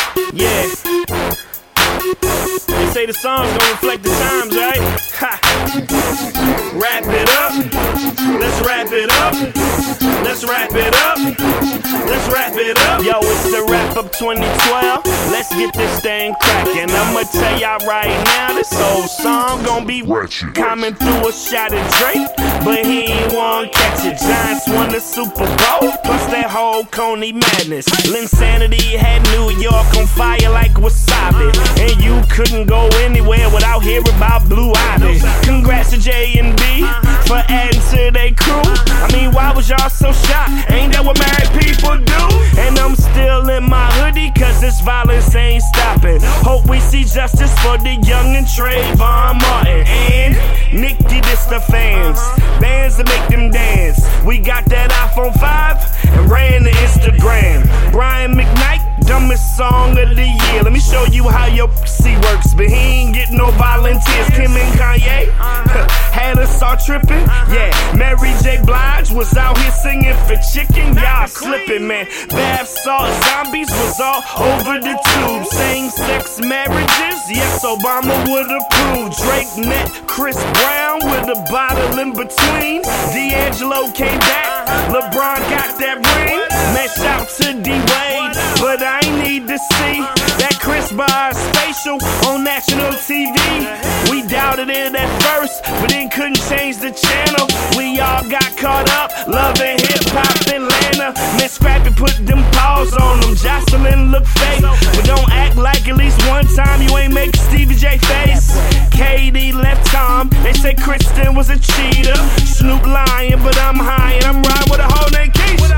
Yeah. They say the song's gonna reflect the times, right? Ha. Wrap it up. Let's wrap it up. Let's wrap it up. Let's wrap it up. Yo, it's the wrap up 2012. Let's get this thing crackin'. I'ma tell y'all right now, this whole song gon' be coming through a shot of Drake, but he ain't wanna catch it. Giants won the Super Bowl, plus that whole Coney madness. Linsanity had New York on fire like wasabi, and you couldn't go anywhere without hearing about Blue Ivy. Congrats to J&B for adding to their crew. I mean, why was y'all so shocked? Ain't that what married people do? And I'm still in my hoodie, cause this violence ain't stopping. Hope we see justice for the young and Trayvon Martin. And Nicki, this the fans. Bands that make them dance. We got that iPhone 5 and ran to Instagram. Brian McKnight, dumbest song of the year. Let me show you how your pussy works, but he ain't get no volunteers. Kim and Kanye had us all tripping. Yeah, Mary J. Blige was out here singing for chicken. Y'all slipping, man. Bath salt zombies was all over the tube. Same-sex marriages, yes, Obama would approve. Drake met Chris Brown with a bottle in between. D'Angelo came back, LeBron got that ring. Man, shout to D-Wade, but I ain't need to see that Chris Bar spatial on national TV. We doubted it at first, but then couldn't change the channel. We all got caught up, loving hip-hop Atlanta. Miss Scrappy put them paws on them. Jocelyn look fake, but don't act like at least one time you ain't make Stevie J face. Katie left Tom, they say Kristen was a cheater. Snoop lying, but I'm high and I'm riding with a whole named Keisha.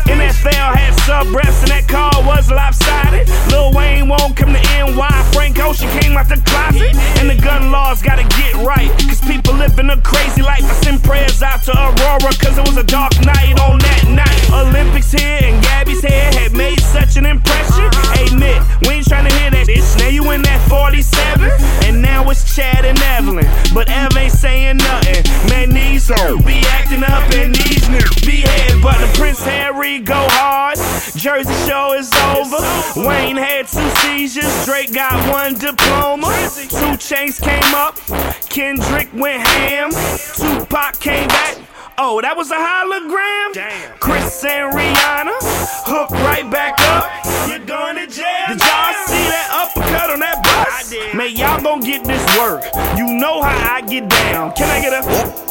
NFL had sub-reps and that car was lopsided. Lil Wayne won't come to NY, Frank Ocean came out the closet. And the gun laws gotta get right, cause people living a crazy life. I send prayers out to Aurora, cause it was a dark night on that night. Olympics here and Gabby's hair had made such an impression. Admit, we ain't tryna hear that shit. Now you in that 47, and now it's Chad and Evelyn, but Ev ain't saying nothing. Man, these hoes be acting up and these niggas be head button. Prince Harry go hard, Jersey show is over. Wayne had 2 seizures, Drake got 1 diploma. 2 Chainz came up, Kendrick went ham. Tupac came back, oh, that was a hologram. Damn. Chris and Rihanna hooked right back up. You're going to jail. Did y'all see that uppercut on that bus? I did. Man, y'all gon' get this work. You know how I get down. Can I get a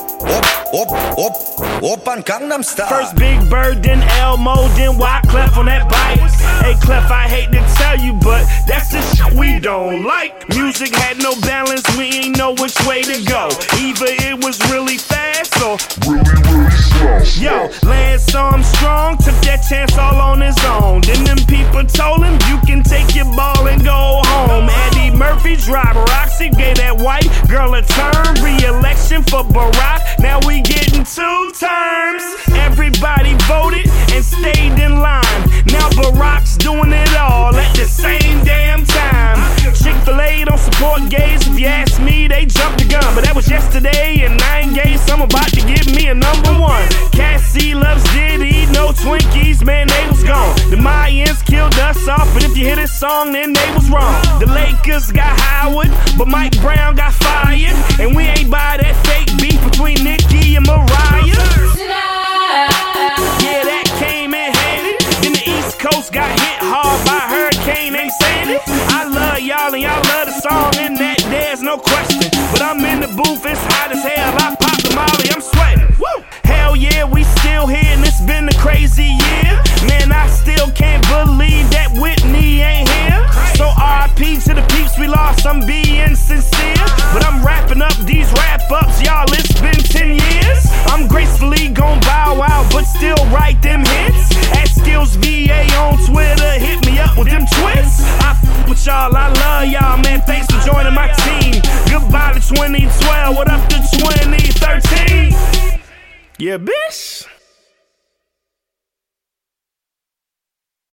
Open Gangnam Style? First Big Bird, then Elmo, then Wyclef on that bike. Hey Clef, I hate to tell you, but that's the shit we don't like. Music had no balance, we ain't know which way to go. Either it was really fast or really slow. Yo, Lance Armstrong took that chance all on his own. Then them people told him, you can take your ball and go home. Eddie Murphy drive Roxy, gave that white girl a turn. Re-election for Barack, now we getting 2 terms. Everybody voted and stayed in line. Now Barack's doing it all at the same damn time. Chick-fil-A don't support gays. If you ask me, they jumped the gun. But that was yesterday and I ain't gay, so I'm about to give me a #1. Cassie loves Diddy, no Twinkies, man, they was gone. The Mayans killed us off, but if you hear this song, then they was wrong. The Lakers got Howard, but Mike Brown got fired. And we ain't buy that fake beef between Nicki and Mariah. Yeah, that came in handy. Then the East Coast got hit hard by a hurricane named Sandy. I love y'all and y'all love the song, and that there's no question. But I'm in the booth, it's hot as hell. I pop the molly, I'm sweating. Woo! Hell yeah, we still here, and it's been a crazy year. Man, I still can't believe that Whitney ain't here. So RIP to the peeps we lost, I'm being sincere. But I'm wrapping up these wrap-ups, y'all, it's been 10 years. I'm gracefully gon' bow out, but still write them hits. At Skills VA on Twitter, hit me up with them twits. I f with y'all, I love y'all, man, thanks for joining my team. Goodbye to 2012, what up to 2013? Yeah, bitch.